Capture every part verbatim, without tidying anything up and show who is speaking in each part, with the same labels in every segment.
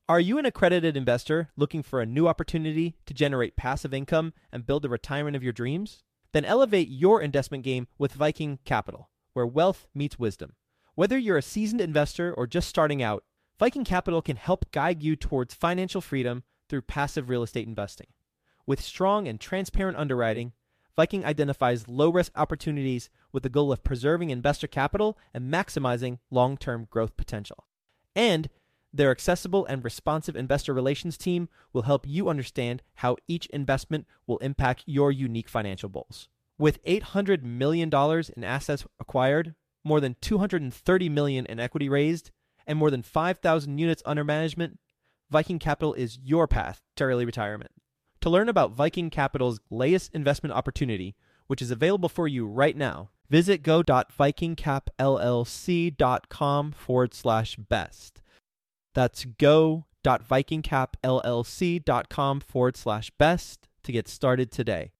Speaker 1: Are you an accredited investor looking for a new opportunity to generate passive income and build the retirement of your dreams? Then elevate your investment game with Viking Capital, where wealth meets wisdom. Whether you're a seasoned investor or just starting out, Viking Capital can help guide you towards financial freedom through passive real estate investing. With strong and transparent underwriting, Viking identifies low-risk opportunities with the goal of preserving investor capital and maximizing long-term growth potential. And their accessible and responsive investor relations team will help you understand how each investment will impact your unique financial goals. With eight hundred million dollars in assets acquired, more than two hundred thirty million dollars in equity raised, and more than five thousand units under management, Viking Capital is your path to early retirement. To learn about Viking Capital's latest investment opportunity, which is available for you right now, visit go.vikingcapllc.com forward slash best. That's go.vikingcapllc.com forward slash best to get started today.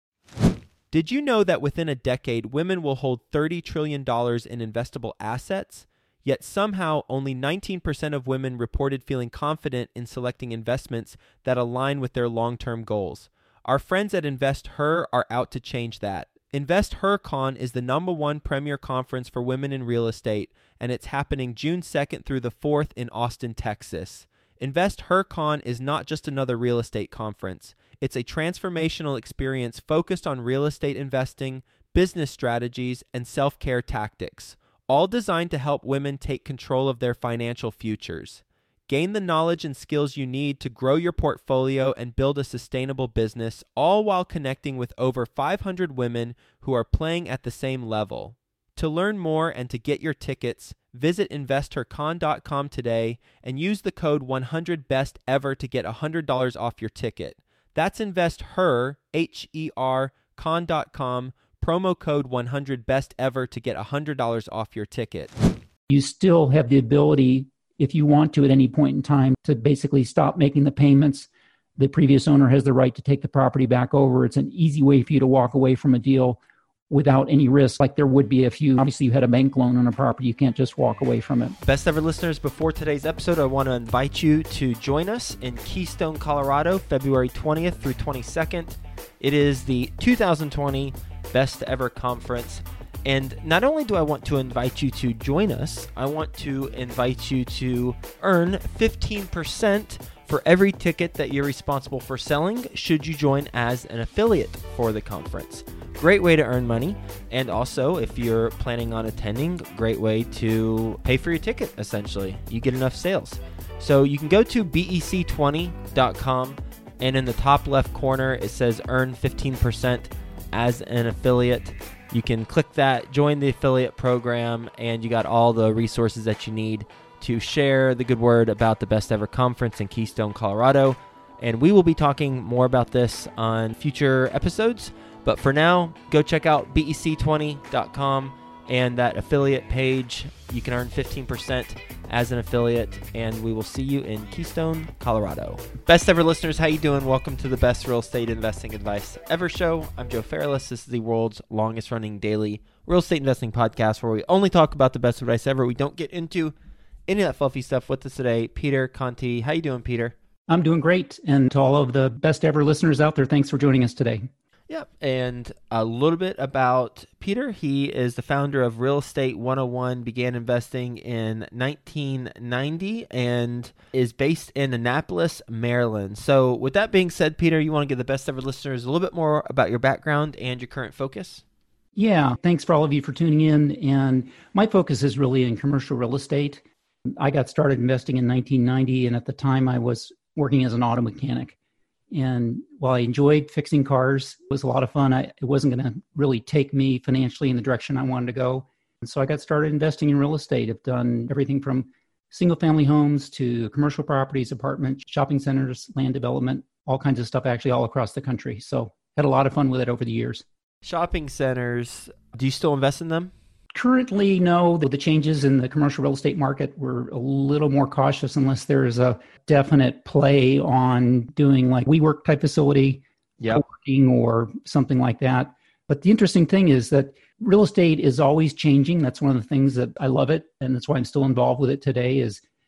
Speaker 1: Did you know that within a decade, women will hold thirty trillion dollars in investable assets? Yet somehow only nineteen percent of women reported feeling confident in selecting investments that align with their long-term goals. Our friends at InvestHer are out to change that. InvestHerCon is the number one premier conference for women in real estate, and it's happening June second through the fourth in Austin, Texas. InvestHerCon is not just another real estate conference. It's a transformational experience focused on real estate investing, business strategies, and self-care tactics, all designed to help women take control of their financial futures. Gain the knowledge and skills you need to grow your portfolio and build a sustainable business, all while connecting with over five hundred women who are playing at the same level. To learn more and to get your tickets, visit investor con dot com today and use the code one hundred best ever to get one hundred dollars off your ticket. That's InvestHer, H E R, con dot com, promo code one hundred best ever to get one hundred dollars off your ticket.
Speaker 2: You still have the ability, if you want to at any point in time, to basically stop making the payments. The previous owner has the right to take the property back over. It's an easy way for you to walk away from a deal without any risk, like there would be if you, obviously you had a bank loan on a property. You can't just walk away from it.
Speaker 1: Best ever listeners, before today's episode, I want to invite you to join us in Keystone, Colorado, February twentieth through twenty-second. It is the two thousand twenty Best Ever Conference. And not only do I want to invite you to join us, I want to invite you to earn fifteen percent for every ticket that you're responsible for selling should you join as an affiliate for the conference. Great way to earn money. And also, if you're planning on attending, great way to pay for your ticket, essentially. You get enough sales. So you can go to B E C twenty dot com, and in the top left corner, it says earn fifteen percent as an affiliate. You can click that, join the affiliate program, and you got all the resources that you need to share the good word about the Best Ever Conference in Keystone, Colorado. And we will be talking more about this on future episodes. But for now, go check out B E C twenty dot com and that affiliate page. You can earn fifteen percent as an affiliate, and we will see you in Keystone, Colorado. Best ever listeners, how you doing? Welcome to the Best Real Estate Investing Advice Ever show. I'm Joe Fairless. This is the world's longest running daily real estate investing podcast where we only talk about the best advice ever. We don't get into any of that fluffy stuff. With us today, Peter Conti. How you doing, Peter?
Speaker 2: I'm doing great. And to all of the best ever listeners out there, thanks for joining us today.
Speaker 1: Yep. And a little bit about Peter. He is the founder of Real Estate one oh one, began investing in nineteen ninety, and is based in Annapolis, Maryland. So with that being said, Peter, you want to give the best ever listeners a little bit more about your background and your current focus?
Speaker 2: Yeah. Thanks for all of you for tuning in. And my focus is really in commercial real estate. I got started investing in nineteen ninety, and at the time I was working as an auto mechanic. And while I enjoyed fixing cars, it was a lot of fun, I, it wasn't going to really take me financially in the direction I wanted to go. And so I got started investing in real estate. I've done everything from single family homes to commercial properties, apartments, shopping centers, land development, all kinds of stuff actually all across the country. So had a lot of fun with it over the years.
Speaker 1: Shopping centers, do you still invest in them?
Speaker 2: Currently, no. The changes in the commercial real estate market, we're a little more cautious unless there is a definite play on doing like WeWork type facility,
Speaker 1: yep,
Speaker 2: co-working or something like that. But the interesting thing is that real estate is always changing. That's one of the things that I love it. And that's why I'm still involved with it today is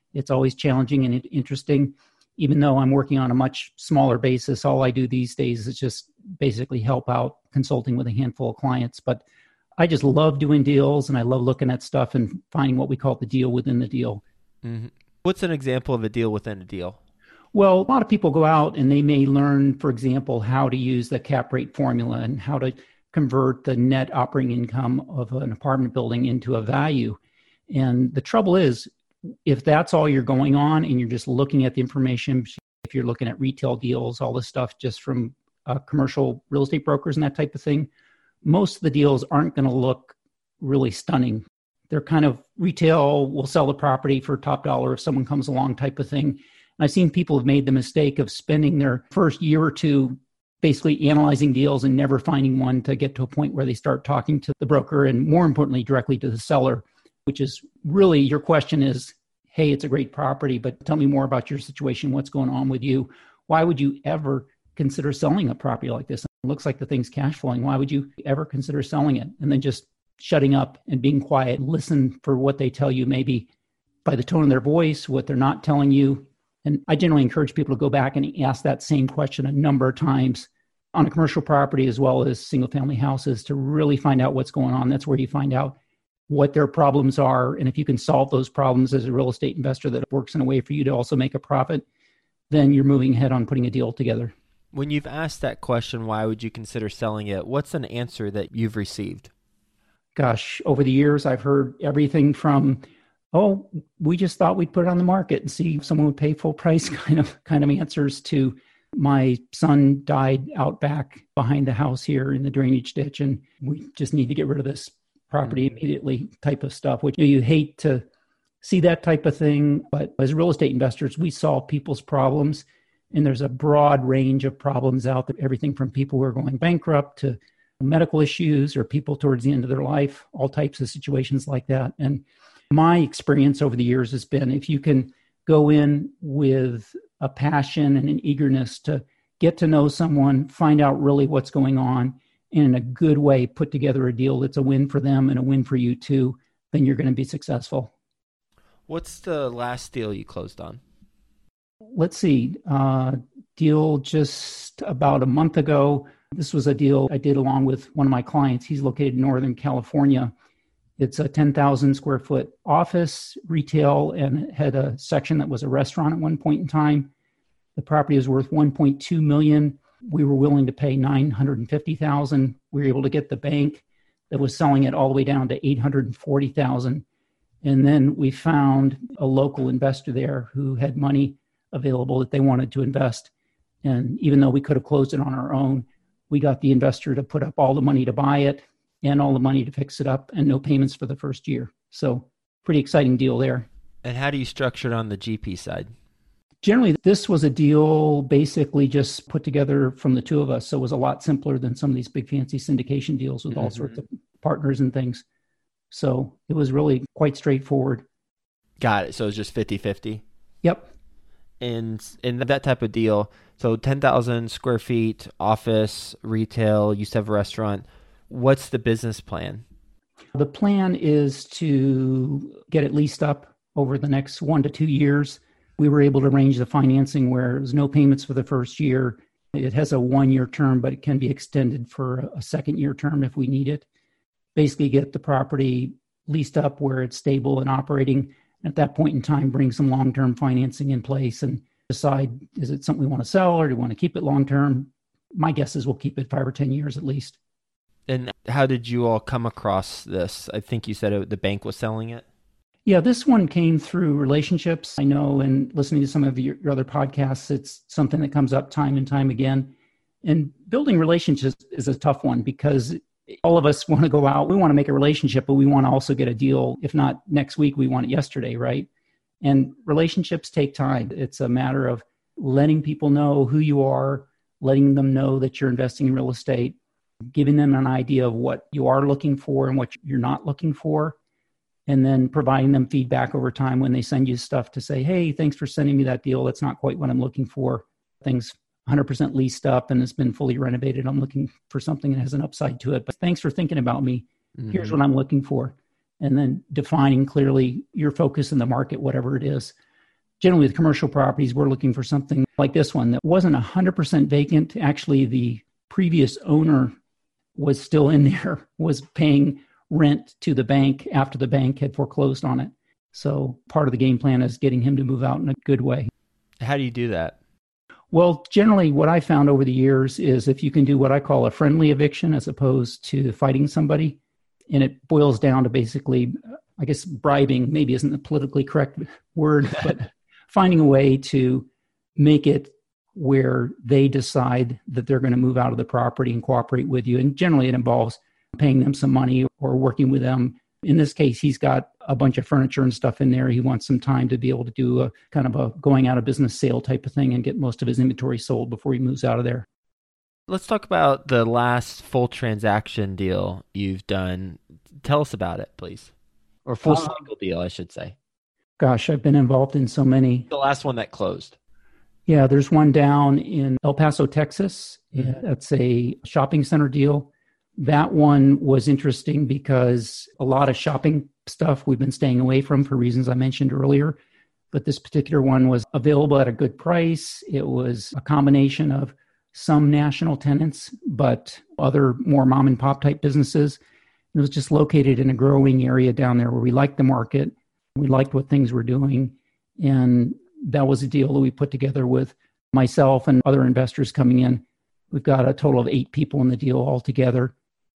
Speaker 2: It's always challenging and interesting. Even though I'm working on a much smaller basis, all I do these days is just basically help out consulting with a handful of clients. But I just love doing deals, and I love looking at stuff and finding what we call the deal within the deal.
Speaker 1: Mm-hmm. What's an example of a deal within a deal?
Speaker 2: Well, a lot of people go out and they may learn, for example, how to use the cap rate formula and how to convert the net operating income of an apartment building into a value. And the trouble is, if that's all you're going on and you're just looking at the information, if you're looking at retail deals, all this stuff just from uh, commercial real estate brokers and that type of thing, most of the deals aren't going to look really stunning. They're kind of retail, we'll sell the property for top dollar if someone comes along type of thing. And I've seen people have made the mistake of spending their first year or two basically analyzing deals and never finding one to get to a point where they start talking to the broker and more importantly, directly to the seller, which is really your question is, hey, it's a great property, but tell me more about your situation. What's going on with you? Why would you ever consider selling a property like this? It looks like the thing's cash flowing. Why would you ever consider selling it? And then just shutting up and being quiet, listen for what they tell you, maybe by the tone of their voice, what they're not telling you. And I generally encourage people to go back and ask that same question a number of times on a commercial property as well as single family houses to really find out what's going on. That's where you find out what their problems are. And if you can solve those problems as a real estate investor that works in a way for you to also make a profit, then you're moving ahead on putting a deal together.
Speaker 1: When you've asked that question, why would you consider selling it? What's an answer that you've received?
Speaker 2: Gosh, over the years, I've heard everything from, oh, we just thought we'd put it on the market and see if someone would pay full price kind of kind of answers to my son died out back behind the house here in the drainage ditch, and we just need to get rid of this property immediately type of stuff, which you, know, you hate to see that type of thing. But as real estate investors, we solve people's problems. And there's a broad range of problems out there, everything from people who are going bankrupt to medical issues or people towards the end of their life, all types of situations like that. And my experience over the years has been if you can go in with a passion and an eagerness to get to know someone, find out really what's going on, and in a good way put together a deal that's a win for them and a win for you too, then you're going to be successful.
Speaker 1: What's the last deal you closed on?
Speaker 2: Let's see, uh, deal just about a month ago. This was a deal I did along with one of my clients. He's located in Northern California. It's a ten thousand square foot office, retail, and had a section that was a restaurant at one point in time. The property is worth one point two million dollars. We were willing to pay nine hundred fifty thousand dollars. We were able to get the bank that was selling it all the way down to eight hundred forty thousand dollars. And then we found a local investor there who had money available that they wanted to invest. And even though we could have closed it on our own, we got the investor to put up all the money to buy it and all the money to fix it up and no payments for the first year. So pretty exciting deal there.
Speaker 1: And how do you structure it on the G P side?
Speaker 2: Generally, this was a deal basically just put together from the two of us. So it was a lot simpler than some of these big fancy syndication deals with mm-hmm. all sorts of partners and things. So it was really quite straightforward.
Speaker 1: Got it. So it was just fifty-fifty?
Speaker 2: Yep.
Speaker 1: And in that type of deal, so ten thousand square feet, office, retail, you used to have a restaurant. What's the business plan?
Speaker 2: The plan is to get it leased up over the next one to two years. We were able to arrange the financing where there's no payments for the first year. It has a one-year term, but it can be extended for a second-year term if we need it. Basically get the property leased up where it's stable and operating. At that point in time, bring some long-term financing in place and decide, is it something we want to sell or do we want to keep it long-term? My guess is we'll keep it five or ten years at least.
Speaker 1: And how did you all come across this? I think you said it, the bank was selling it.
Speaker 2: Yeah, this one came through relationships. I know, and listening to some of your, your other podcasts, it's something that comes up time and time again. And building relationships is a tough one because all of us want to go out. We want to make a relationship, but we want to also get a deal. If not next week, we want it yesterday, right? And relationships take time. It's a matter of letting people know who you are, letting them know that you're investing in real estate, giving them an idea of what you are looking for and what you're not looking for, and then providing them feedback over time when they send you stuff to say, hey, thanks for sending me that deal. That's not quite what I'm looking for. Things one hundred percent leased up and it's been fully renovated. I'm looking for something that has an upside to it. But thanks for thinking about me. Mm-hmm. Here's what I'm looking for. And then defining clearly your focus in the market, whatever it is. generally with commercial properties, we're looking for something like this one that wasn't one hundred percent vacant. Actually, the previous owner was still in there, was paying rent to the bank after the bank had foreclosed on it. So part of the game plan is getting him to move out in a good way.
Speaker 1: How do you do that?
Speaker 2: Well, generally what I found over the years is if you can do what I call a friendly eviction as opposed to fighting somebody, and it boils down to basically, I guess bribing maybe isn't the politically correct word, but finding a way to make it where they decide that they're going to move out of the property and cooperate with you. And generally it involves paying them some money or working with them. In this case, he's got a bunch of furniture and stuff in there. He wants some time to be able to do a kind of a going out of business sale type of thing and get most of his inventory sold before he moves out of there.
Speaker 1: Let's talk about the last full transaction deal you've done. Tell us about it, please. Or full
Speaker 2: Uh,
Speaker 1: cycle deal, I should say.
Speaker 2: Gosh, I've been involved in so many.
Speaker 1: The last one that closed.
Speaker 2: Yeah, there's one down in El Paso, Texas.
Speaker 1: Mhm.
Speaker 2: That's a shopping center deal. That one was interesting because a lot of shopping stuff we've been staying away from for reasons I mentioned earlier. But this particular one was available at a good price. It was a combination of some national tenants, but other more mom and pop type businesses. It was just located in a growing area down there where we liked the market. We liked what things were doing. And that was a deal that we put together with myself and other investors coming in. We've got a total of eight people in the deal altogether.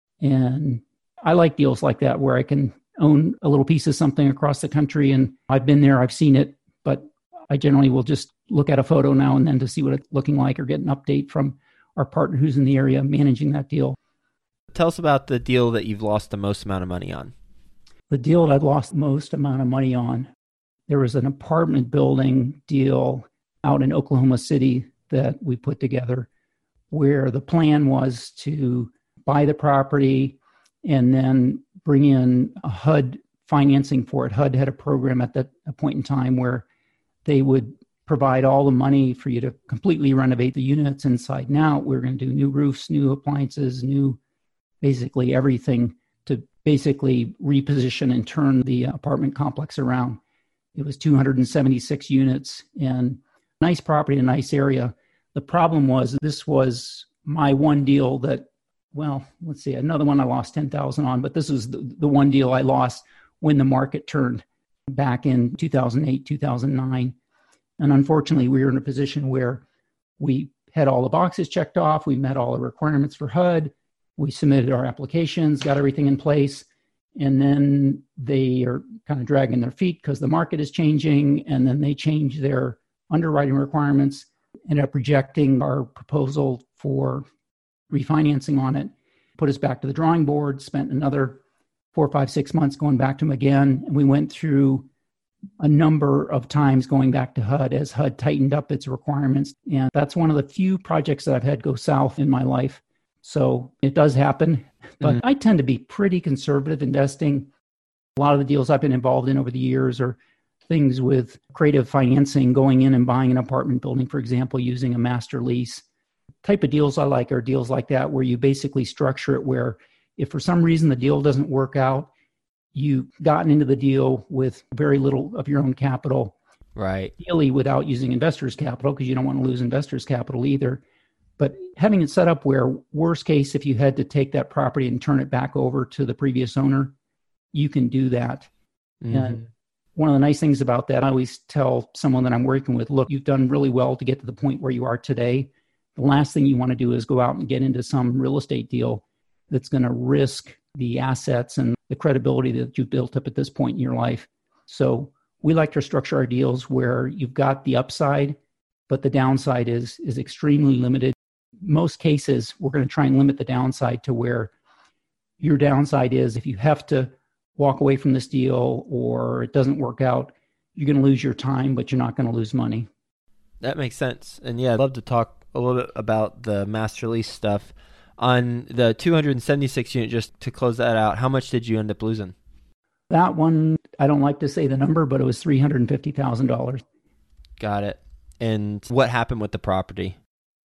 Speaker 2: And I like deals like that where I can own a little piece of something across the country. And I've been there, I've seen it, but I generally will just look at a photo now and then to see what it's looking like or get an update from our partner who's in the area managing that deal.
Speaker 1: Tell us about the deal that you've lost the most amount of money on.
Speaker 2: The deal that I've lost the most amount of money on, there was an apartment building deal out in Oklahoma City that we put together where the plan was to buy the property and then bring in a H U D financing for it. H U D had a program at that a point in time where they would provide all the money for you to completely renovate the units inside and out. We were going to do new roofs, new appliances, new basically everything to basically reposition and turn the apartment complex around. It was two hundred seventy-six units and nice property, a nice area. The problem was this was my one deal that, well, let's see, another one I lost ten thousand on, but this was the, the one deal I lost when the market turned back in two thousand eight, two thousand nine. And unfortunately, we were in a position where we had all the boxes checked off. We met all the requirements for H U D. We submitted our applications, got everything in place. And then they are kind of dragging their feet because the market is changing. And then they change their underwriting requirements, ended up rejecting our proposal for refinancing on it, put us back to the drawing board, spent another four, five, six months going back to them again. And we went through a number of times going back to H U D as H U D tightened up its requirements. And that's one of the few projects that I've had go south in my life. So it does happen, but mm-hmm. I tend to be pretty conservative investing. A lot of the deals I've been involved in over the years are things with creative financing, going in and buying an apartment building, for example, using a master lease. Type of deals I like are deals like that where you basically structure it where if for some reason the deal doesn't work out, you've gotten into the deal with very little of your own capital.
Speaker 1: Right.
Speaker 2: Ideally without using investors' capital because you don't want to lose investors' capital either. But having it set up where, worst case, if you had to take that property and turn it back over to the previous owner, you can do that. Mm-hmm. And one of the nice things about that, I always tell someone that I'm working with, look, you've done really well to get to the point where you are today. The last thing you want to do is go out and get into some real estate deal that's going to risk the assets and the credibility that you've built up at this point in your life. So we like to structure our deals where you've got the upside, but the downside is is extremely limited. Most cases, we're going to try and limit the downside to where your downside is if you have to walk away from this deal or it doesn't work out, you're going to lose your time, but you're not going to lose money.
Speaker 1: That makes sense. And yeah, I'd love to talk a little bit about the master lease stuff. On the two hundred seventy-six unit, just to close that out, how much did you end up losing?
Speaker 2: That one, I don't like to say the number, but it was three hundred fifty thousand dollars.
Speaker 1: Got it. And what happened with the property?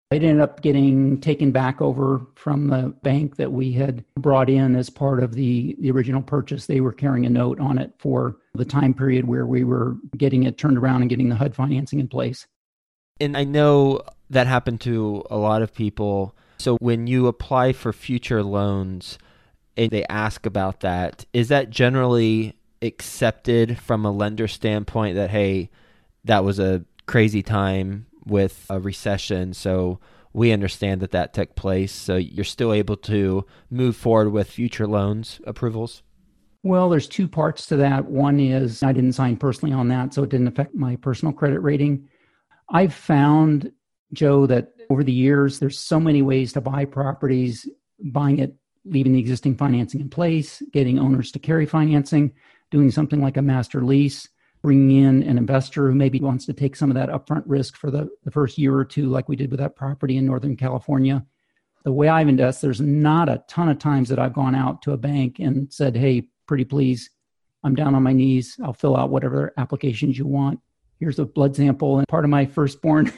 Speaker 2: It ended up getting taken back over from the bank that we had brought in as part of the, the original purchase. They were carrying a note on it for the time period where we were getting it turned around and getting the H U D financing in place.
Speaker 1: And I know that happened to a lot of people. So when you apply for future loans and they ask about that, is that generally accepted from a lender standpoint that, hey, that was a crazy time with a recession, so we understand that that took place, so you're still able to move forward with future loans approvals?
Speaker 2: Well, there's two parts to that. One is I didn't sign personally on that, so it didn't affect my personal credit rating. I've found, Joe, that over the years, there's so many ways to buy properties, buying it, leaving the existing financing in place, getting owners to carry financing, doing something like a master lease, bringing in an investor who maybe wants to take some of that upfront risk for the, the first year or two, like we did with that property in Northern California. The way I've invested, there's not a ton of times that I've gone out to a bank and said, hey, pretty please, I'm down on my knees. I'll fill out whatever applications you want. Here's a blood sample and part of my firstborn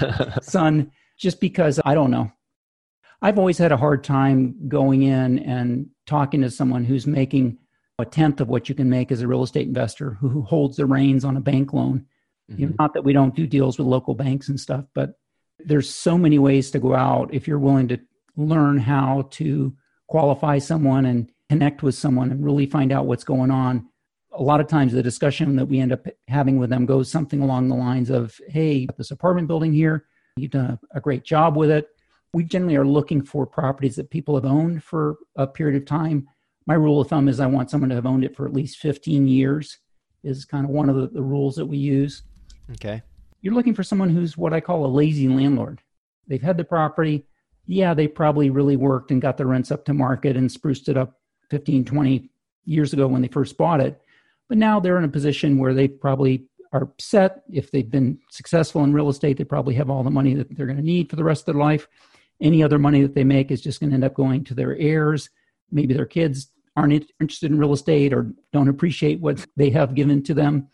Speaker 2: son, just because I don't know. I've always had a hard time going in and talking to someone who's making a tenth of what you can make as a real estate investor who holds the reins on a bank loan. Mm-hmm. You know, not that we don't do deals with local banks and stuff, but there's so many ways to go out if you're willing to learn how to qualify someone and connect with someone and really find out what's going on. A lot of times the discussion that we end up having with them goes something along the lines of, hey, this apartment building here, you've done a, a great job with it. We generally are looking for properties that people have owned for a period of time. My rule of thumb is I want someone to have owned it for at least fifteen years is kind of one of the, the rules that we use.
Speaker 1: Okay.
Speaker 2: You're looking for someone who's what I call a lazy landlord. They've had the property. Yeah, they probably really worked and got the rents up to market and spruced it up fifteen, twenty years ago when they first bought it. But now they're in a position where they probably are set. If they've been successful in real estate, they probably have all the money that they're going to need for the rest of their life. Any other money that they make is just going to end up going to their heirs. Maybe their kids aren't interested in real estate or don't appreciate what they have given to them.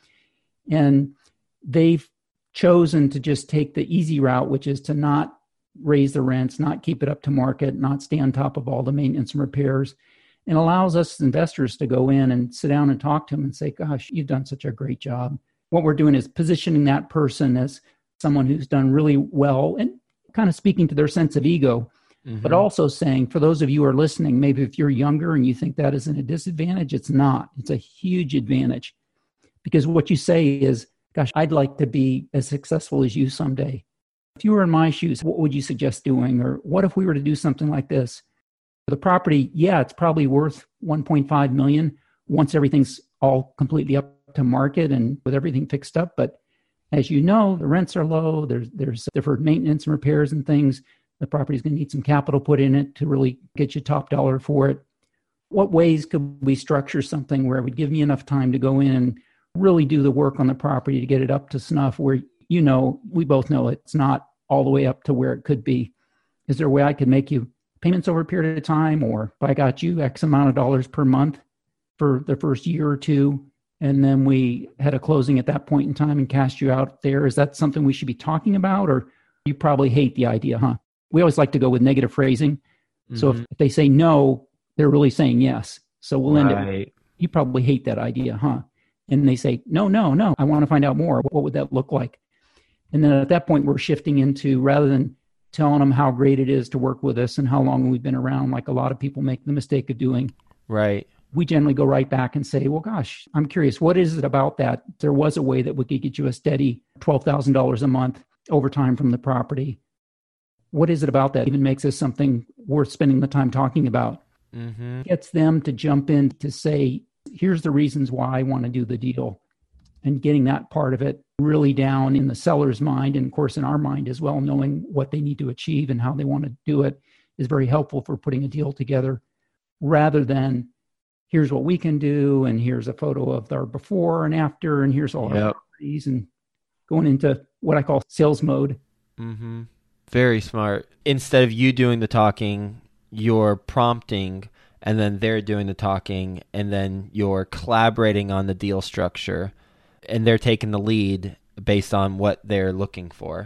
Speaker 2: And they've chosen to just take the easy route, which is to not raise the rents, not keep it up to market, not stay on top of all the maintenance and repairs, and allows us investors to go in and sit down and talk to them and say, gosh, you've done such a great job. What we're doing is positioning that person as someone who's done really well and kind of speaking to their sense of ego. Mm-hmm. But also saying, for those of you who are listening, maybe if you're younger and you think that isn't a disadvantage, it's not. It's a huge advantage. Because what you say is, gosh, I'd like to be as successful as you someday. If you were in my shoes, what would you suggest doing? Or what if we were to do something like this? The property, yeah, it's probably worth one point five million dollars once everything's all completely up to market and with everything fixed up. But as you know, the rents are low. There's, there's deferred maintenance and repairs and things. The property is going to need some capital put in it to really get you top dollar for it. What ways could we structure something where it would give me enough time to go in and really do the work on the property to get it up to snuff where, you know, we both know it's not all the way up to where it could be. Is there a way I could make you payments over a period of time, or if I got you X amount of dollars per month for the first year or two, and then we had a closing at that point in time and cashed you out there? Is that something we should be talking about, or you probably hate the idea, huh? We always like to go with negative phrasing. Mm-hmm. So if, if they say no, they're really saying yes. So we'll end right. it. You probably hate that idea, huh? And they say, no, no, no, I want to find out more. What would that look like? And then at that point, we're shifting into, rather than telling them how great it is to work with us and how long we've been around, like a lot of people make the mistake of doing.
Speaker 1: Right.
Speaker 2: We generally go right back and say, well, gosh, I'm curious, what is it about that? There was a way that we could get you a steady twelve thousand dollars a month over time from the property. What is it about that even makes this something worth spending the time talking about? Mm-hmm. Gets them to jump in to say, here's the reasons why I want to do the deal. And getting that part of it really down in the seller's mind, and of course in our mind as well, knowing what they need to achieve and how they want to do it is very helpful for putting a deal together, rather than here's what we can do, and here's a photo of our before and after, and here's all yep. our properties, and going into what I call sales mode.
Speaker 1: Mm-hmm. Very smart. Instead of you doing the talking, you're prompting, and then they're doing the talking, and then you're collaborating on the deal structure, and they're taking the lead based on what they're looking for.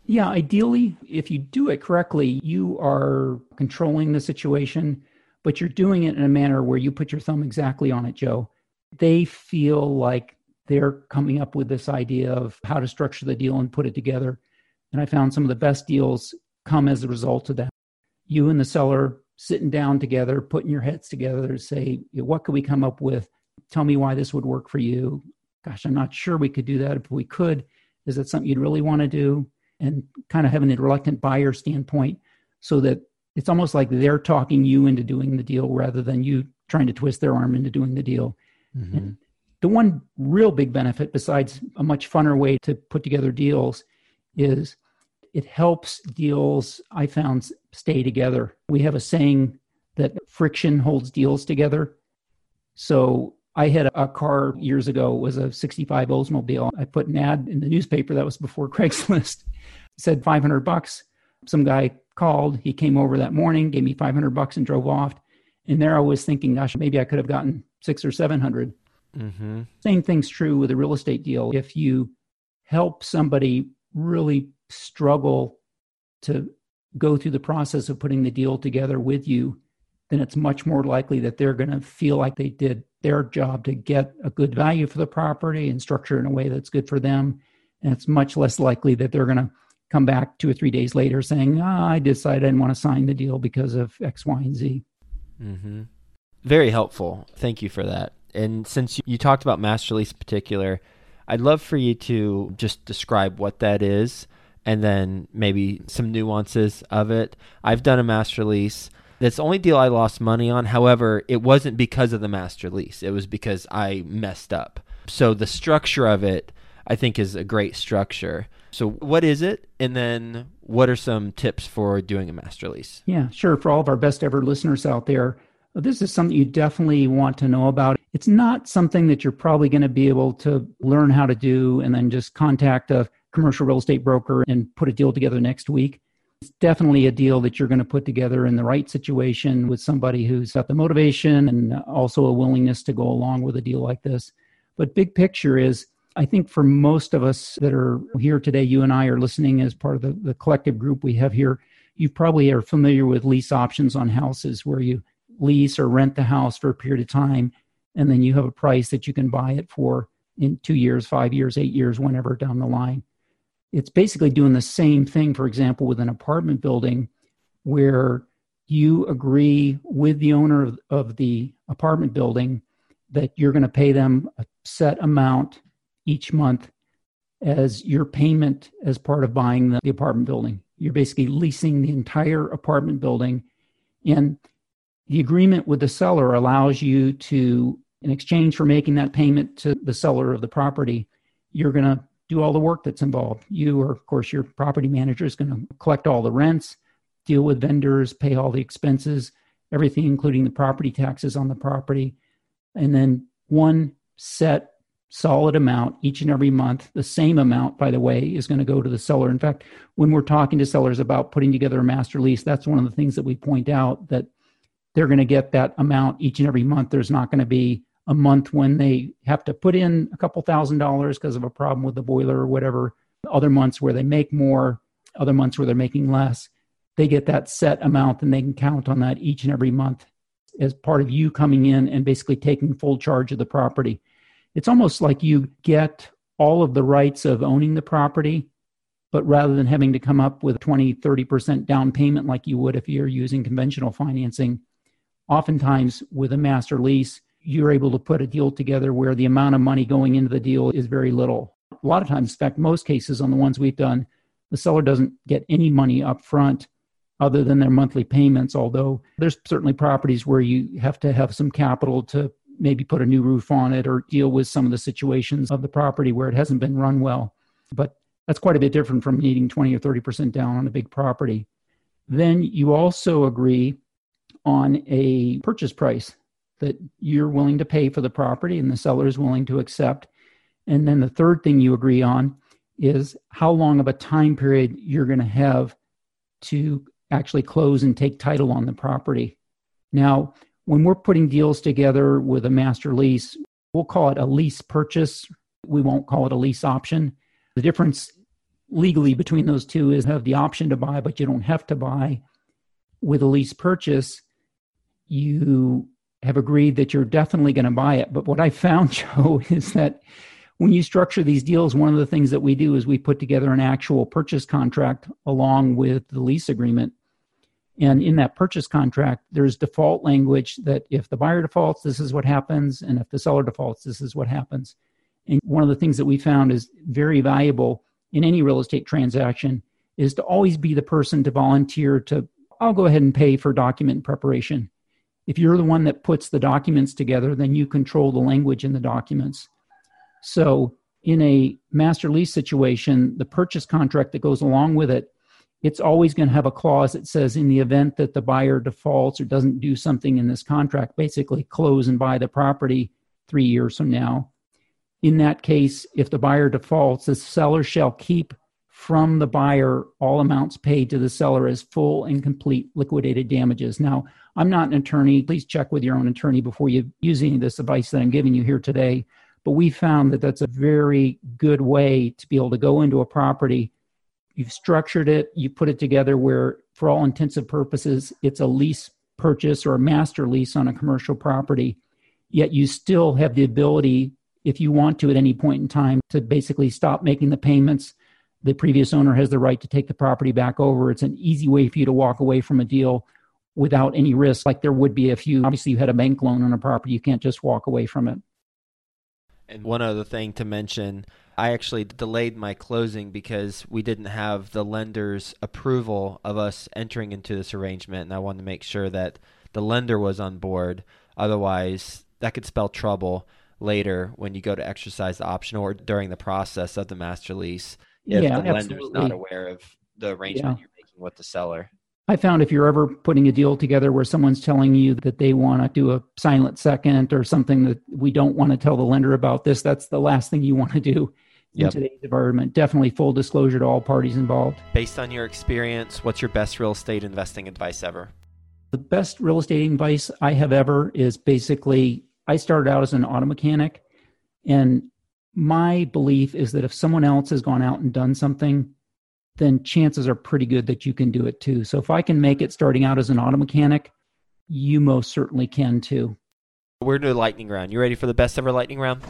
Speaker 2: Yeah, ideally, if you do it correctly, you are controlling the situation, but you're doing it in a manner where you put your thumb exactly on it, Joe. They feel like they're coming up with this idea of how to structure the deal and put it together. And I found some of the best deals come as a result of that. You and the seller sitting down together, putting your heads together to say, what could we come up with? Tell me why this would work for you. Gosh, I'm not sure we could do that. If we could, is that something you'd really want to do? And kind of having a reluctant buyer standpoint so that it's almost like they're talking you into doing the deal rather than you trying to twist their arm into doing the deal. Mm-hmm. And the one real big benefit, besides a much funner way to put together deals, is it helps deals, I found, stay together. We have a saying that friction holds deals together. So I had a car years ago, it was a sixty-five Oldsmobile. I put an ad in the newspaper, that was before Craigslist. It said five hundred bucks. Some guy called, he came over that morning, gave me five hundred bucks and drove off. And there I was thinking, gosh, maybe I could have gotten six or seven hundred. Mm-hmm. Same thing's true with a real estate deal. If you help somebody really struggle to go through the process of putting the deal together with you, then it's much more likely that they're going to feel like they did their job to get a good value for the property and structure it in a way that's good for them. And it's much less likely that they're going to come back two or three days later saying, oh, I decided I didn't want to sign the deal because of X, Y, and Z.
Speaker 1: Mm-hmm. Very helpful. Thank you for that. And since you, you talked about master lease in particular, I'd love for you to just describe what that is and then maybe some nuances of it. I've done a master lease. That's the only deal I lost money on. However, it wasn't because of the master lease. It was because I messed up. So the structure of it, I think, is a great structure. So what is it? And then what are some tips for doing a master lease?
Speaker 2: Yeah, sure. For all of our best ever listeners out there, this is something you definitely want to know about. It's not something that you're probably going to be able to learn how to do and then just contact a commercial real estate broker and put a deal together next week. It's definitely a deal that you're going to put together in the right situation with somebody who's got the motivation and also a willingness to go along with a deal like this. But big picture is, I think for most of us that are here today, you and I are listening as part of the, the collective group we have here, you probably are familiar with lease options on houses where you lease or rent the house for a period of time, and then you have a price that you can buy it for in two years, five years, eight years, whenever down the line. It's basically doing the same thing, for example, with an apartment building where you agree with the owner of, of the apartment building that you're going to pay them a set amount each month as your payment as part of buying the, the apartment building. You're basically leasing the entire apartment building. And the agreement with the seller allows you to, in exchange for making that payment to the seller of the property, you're going to do all the work that's involved. You, or of course, your property manager is going to collect all the rents, deal with vendors, pay all the expenses, everything, including the property taxes on the property. And then one set solid amount each and every month, the same amount, by the way, is going to go to the seller. In fact, when we're talking to sellers about putting together a master lease, that's one of the things that we point out, that they're going to get that amount each and every month. There's not going to be a month when they have to put in a couple thousand dollars because of a problem with the boiler or whatever. Other months where they make more, other months where they're making less. They get that set amount and they can count on that each and every month as part of you coming in and basically taking full charge of the property. It's almost like you get all of the rights of owning the property, but rather than having to come up with twenty, thirty percent down payment like you would if you're using conventional financing, oftentimes with a master lease, you're able to put a deal together where the amount of money going into the deal is very little. A lot of times, in fact, most cases on the ones we've done, the seller doesn't get any money up front other than their monthly payments, although there's certainly properties where you have to have some capital to maybe put a new roof on it or deal with some of the situations of the property where it hasn't been run well. But that's quite a bit different from needing twenty or thirty percent down on a big property. Then you also agree on a purchase price that you're willing to pay for the property and the seller is willing to accept. And then the third thing you agree on is how long of a time period you're going to have to actually close and take title on the property. Now, when we're putting deals together with a master lease, we'll call it a lease purchase. We won't call it a lease option. The difference legally between those two is have the option to buy, but you don't have to buy. With a lease purchase, you have agreed that you're definitely going to buy it. But what I found, Joe, is that when you structure these deals, one of the things that we do is we put together an actual purchase contract along with the lease agreement. And in that purchase contract, there's default language that if the buyer defaults, this is what happens. And if the seller defaults, this is what happens. And one of the things that we found is very valuable in any real estate transaction is to always be the person to volunteer to, I'll go ahead and pay for document preparation. If you're the one that puts the documents together, then you control the language in the documents. So in a master lease situation, the purchase contract that goes along with it, it's always going to have a clause that says in the event that the buyer defaults or doesn't do something in this contract, basically close and buy the property three years from now. In that case, if the buyer defaults, the seller shall keep from the buyer all amounts paid to the seller as full and complete liquidated damages. Now, I'm not an attorney. Please check with your own attorney before you use any of this advice that I'm giving you here today. But we found that that's a very good way to be able to go into a property. You've structured it, you put it together where, for all intents and purposes, it's a lease purchase or a master lease on a commercial property. Yet you still have the ability, if you want to at any point in time, to basically stop making the payments. The previous owner has the right to take the property back over. It's an easy way for you to walk away from a deal without any risk, like there would be if you, obviously you had a bank loan on a property. You can't just walk away from it.
Speaker 1: And one other thing to mention, I actually delayed my closing because we didn't have the lender's approval of us entering into this arrangement, and I wanted to make sure that the lender was on board. Otherwise, that could spell trouble later when you go to exercise the option or during the process of the master lease if
Speaker 2: yeah,
Speaker 1: the lender's
Speaker 2: absolutely.
Speaker 1: not aware of the arrangement
Speaker 2: Yeah.
Speaker 1: you're making with the seller.
Speaker 2: I found if you're ever putting a deal together where someone's telling you that they want to do a silent second or something that we don't want to tell the lender about this, that's the last thing you want to do in
Speaker 1: Yep.
Speaker 2: today's environment. Definitely full disclosure to all parties involved.
Speaker 1: Based on your experience, what's your best real estate investing advice ever?
Speaker 2: The best real estate advice I have ever is basically, I started out as an auto mechanic, and my belief is that if someone else has gone out and done something, then chances are pretty good that you can do it too. So if I can make it starting out as an auto mechanic, you most certainly can too.
Speaker 1: We're doing a lightning round. You ready for the best ever lightning round?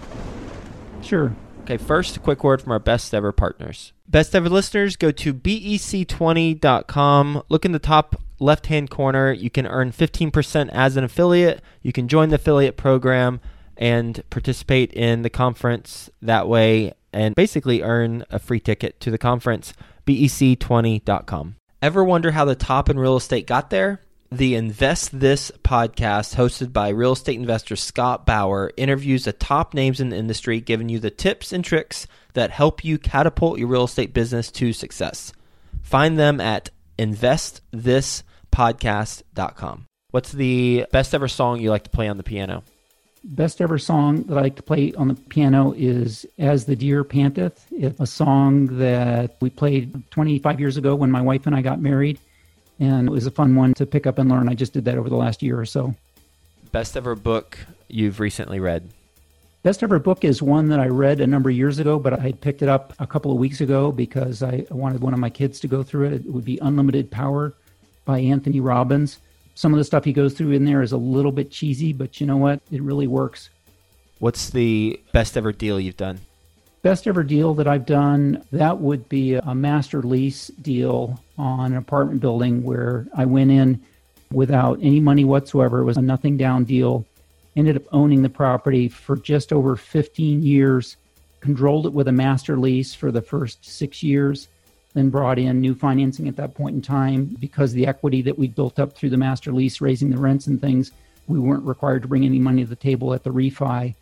Speaker 2: Sure.
Speaker 1: Okay, first, a quick word from our best ever partners. Best ever listeners, go to B E C twenty dot com. Look in the top left-hand corner. You can earn fifteen percent as an affiliate. You can join the affiliate program and participate in the conference that way and basically earn a free ticket to the conference. B E C twenty dot com. Ever wonder how the top in real estate got there? The Invest This podcast, hosted by real estate investor Scott Bauer, interviews the top names in the industry, giving you the tips and tricks that help you catapult your real estate business to success. Find them at invest this podcast dot com. What's the best ever song you like to play on the piano?
Speaker 2: Best ever song that I like to play on the piano is As the Deer Panteth. It's a song that we played twenty-five years ago when my wife and I got married, and it was a fun one to pick up and learn. I just did that over the last year or so.
Speaker 1: Best ever book you've recently read?
Speaker 2: Best ever book is one that I read a number of years ago, but I picked it up a couple of weeks ago because I wanted one of my kids to go through it. It would be Unlimited Power by Anthony Robbins. Some of the stuff he goes through in there is a little bit cheesy, but you know what? It really works.
Speaker 1: What's the best ever deal you've done?
Speaker 2: Best ever deal that I've done, that would be a master lease deal on an apartment building where I went in without any money whatsoever. It was a nothing down deal. Ended up owning the property for just over fifteen years, controlled it with a master lease for the first six years, then brought in new financing at that point in time. Because the equity that we built up through the master lease, raising the rents and things, we weren't required to bring any money to the table at the refi.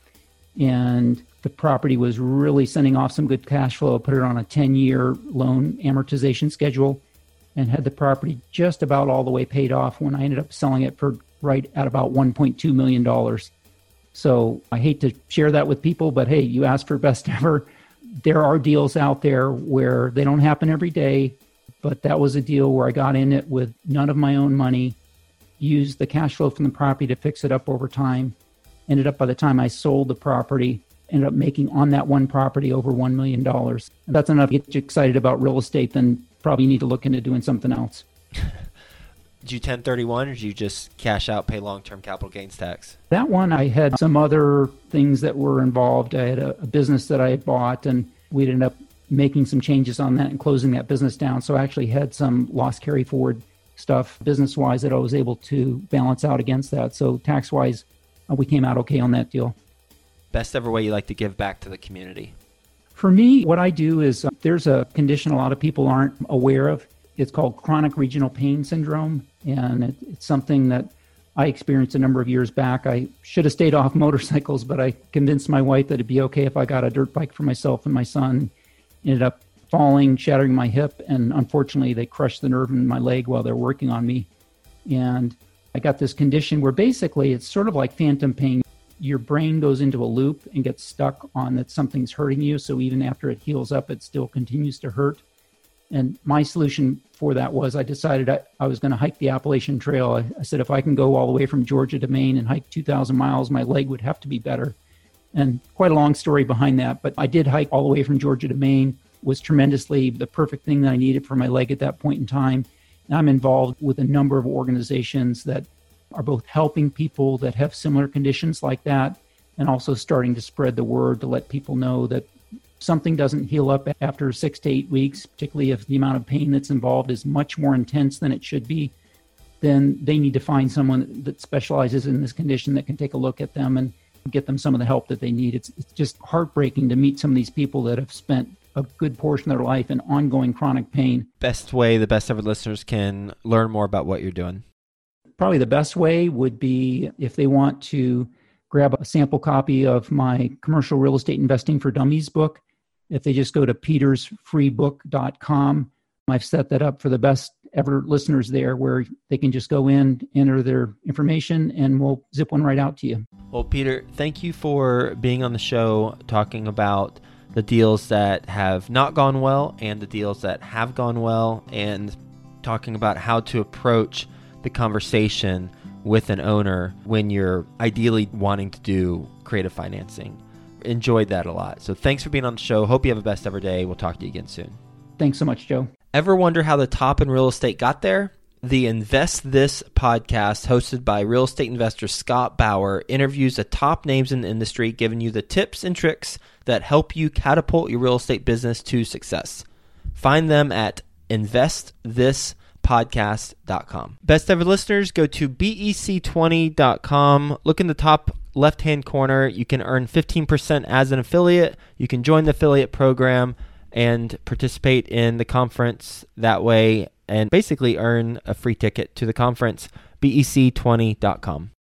Speaker 2: And the property was really sending off some good cash flow. I put it on a ten-year loan amortization schedule and had the property just about all the way paid off when I ended up selling it for right at about one point two million dollars. So I hate to share that with people, but hey, you asked for best ever. There are deals out there where they don't happen every day, but that was a deal where I got in it with none of my own money, used the cash flow from the property to fix it up over time. Ended up by the time I sold the property, ended up making on that one property over one million dollars. If that's enough to get you excited about real estate, then probably need to look into doing something else.
Speaker 1: Did you ten thirty-one or did you just cash out, pay long-term capital gains tax?
Speaker 2: That one, I had some other things that were involved. I had a, a business that I had bought, and we'd end up making some changes on that and closing that business down. So I actually had some loss carry forward stuff business-wise that I was able to balance out against that. So tax-wise, uh, we came out okay on that deal.
Speaker 1: Best ever way you like to give back to the community?
Speaker 2: For me, what I do is uh, there's a condition a lot of people aren't aware of. It's called chronic regional pain syndrome, and it, it's something that I experienced a number of years back. I should have stayed off motorcycles, but I convinced my wife that it'd be okay if I got a dirt bike for myself and my son. Ended up falling, shattering my hip, and unfortunately they crushed the nerve in my leg while they're working on me. And I got this condition where basically it's sort of like phantom pain. Your brain goes into a loop and gets stuck on that something's hurting you, so even after it heals up, it still continues to hurt. And my solution for that was I decided I, I was going to hike the Appalachian Trail. I, I said if I can go all the way from Georgia to Maine and hike two thousand miles, my leg would have to be better. And quite a long story behind that, but I did hike all the way from Georgia to Maine. Was tremendously the perfect thing that I needed for my leg at that point in time. And I'm involved with a number of organizations that are both helping people that have similar conditions like that and also starting to spread the word to let people know that something doesn't heal up after six to eight weeks, particularly if the amount of pain that's involved is much more intense than it should be. Then they need to find someone that specializes in this condition that can take a look at them and get them some of the help that they need. It's, it's just heartbreaking to meet some of these people that have spent a good portion of their life in ongoing chronic pain.
Speaker 1: Best way the best ever listeners can learn more about what you're doing?
Speaker 2: Probably the best way would be if they want to grab a sample copy of my Commercial Real Estate Investing for Dummies book. If they just go to peters free book dot com, I've set that up for the best ever listeners there where they can just go in, enter their information, and we'll zip one right out to you.
Speaker 1: Well, Peter, thank you for being on the show talking about the deals that have not gone well and the deals that have gone well, and talking about how to approach the conversation with an owner when you're ideally wanting to do creative financing. Enjoyed that a lot. So thanks for being on the show. Hope you have a best ever day. We'll talk to you again soon.
Speaker 2: Thanks so much, Joe.
Speaker 1: Ever wonder how the top in real estate got there? The Invest This podcast, hosted by real estate investor Scott Bauer, interviews the top names in the industry, giving you the tips and tricks that help you catapult your real estate business to success. Find them at invest this podcast dot com. Best ever listeners, go to B E C twenty dot com. Look in the top left-hand corner. You can earn fifteen percent as an affiliate. You can join the affiliate program and participate in the conference that way and basically earn a free ticket to the conference. B E C twenty dot com.